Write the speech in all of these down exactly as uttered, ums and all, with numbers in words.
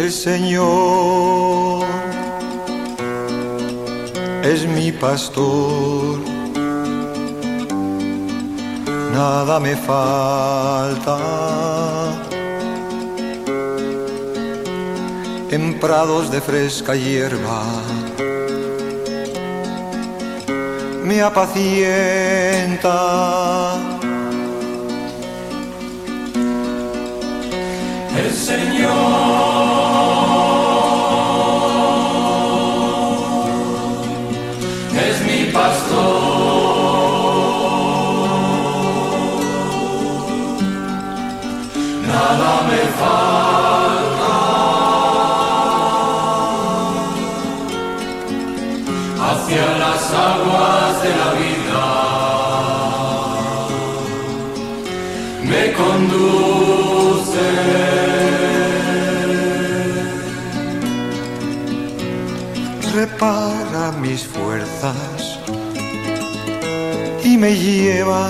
El Señor es mi pastor, nada me falta. En prados de fresca hierba me apacienta. El Señor es mi pastor, nada me falta. Hacia las aguas de la vida me conduce. Repara mis fuerzas y me lleva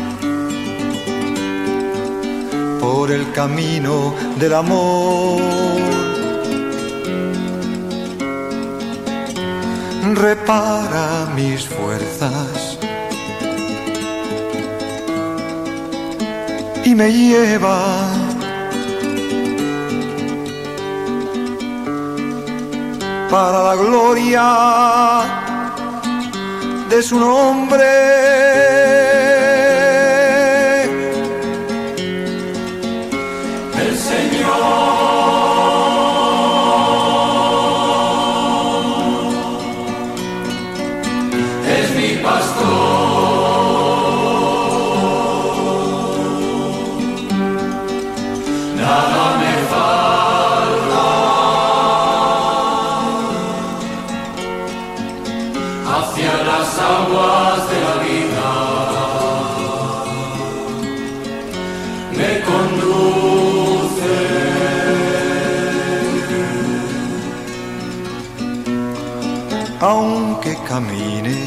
por el camino del amor. Repara mis fuerzas y me lleva para la gloria de su nombre. El Señor es mi pastor, nada me falta. Hacia las aguas de la vida me conduce. Aunque camine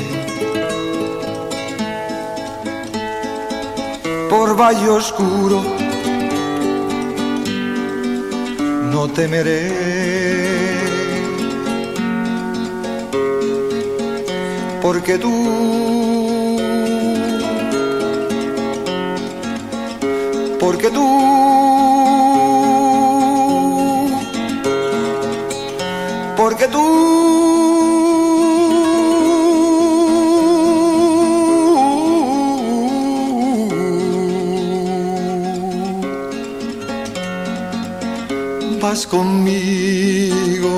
por valle oscuro, no temeré, porque tú, porque tú, porque tú vas conmigo.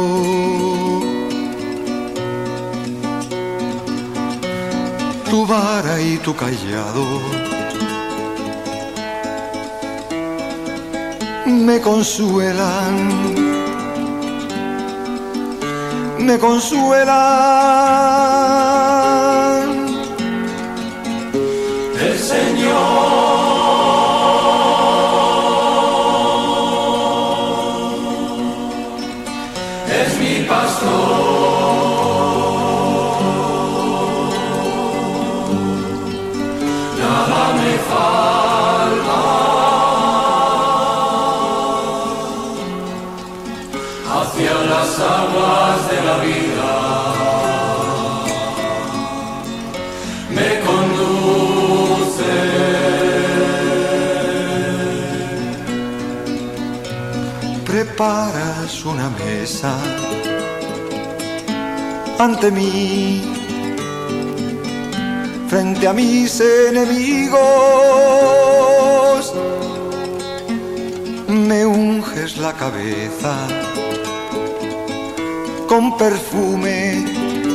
Tu vara y tu cayado me consuelan, me consuelan. El Señor es mi pastor, nada me falta. Hacia las aguas de la vida me conduce. Preparas una mesa ante mí, frente a mis enemigos. Me unges la cabeza con perfume,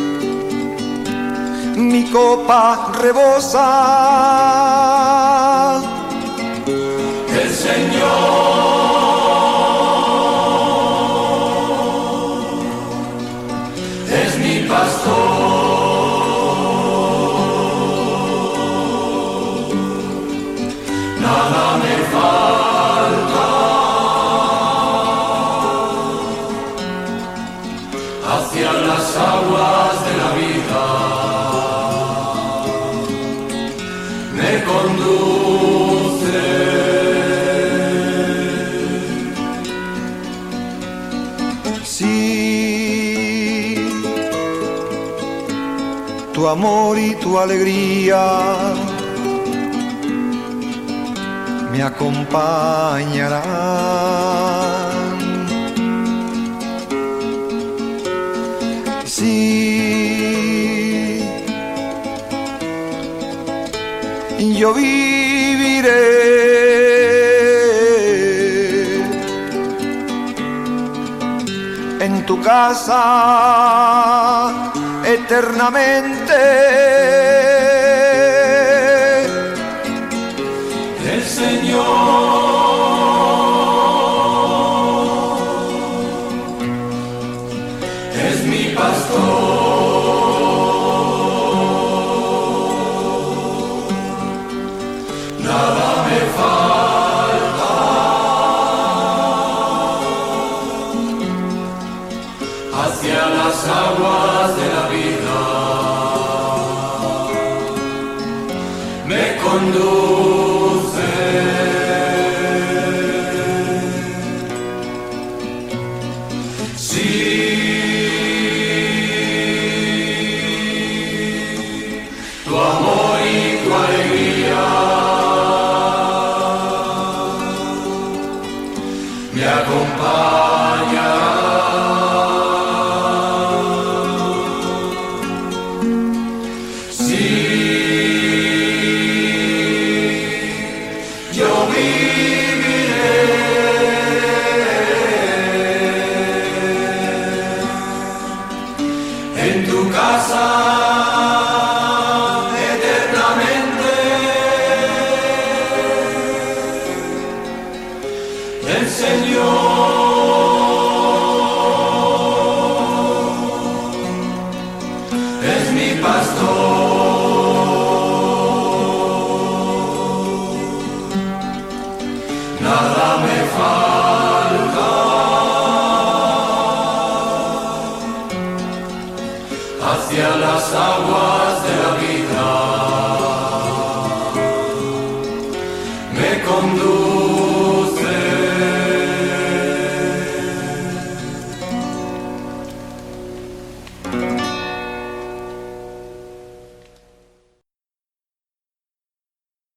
mi copa rebosa. El Señor es mi pastor, nada me falta. Hacia las aguas de la vida me conduce. tu amor y tu alegría me acompañarán. Sí, yo viviré en tu casa eternamente. El Señor es mi pastor, nada me falta. Hacia las aguas de la vida me conduce. Sí, tu amor y tu alegría me acompañan. Yo viviré en tu casa eternamente. El Señor es mi pastor, nada me falta. Hacia las aguas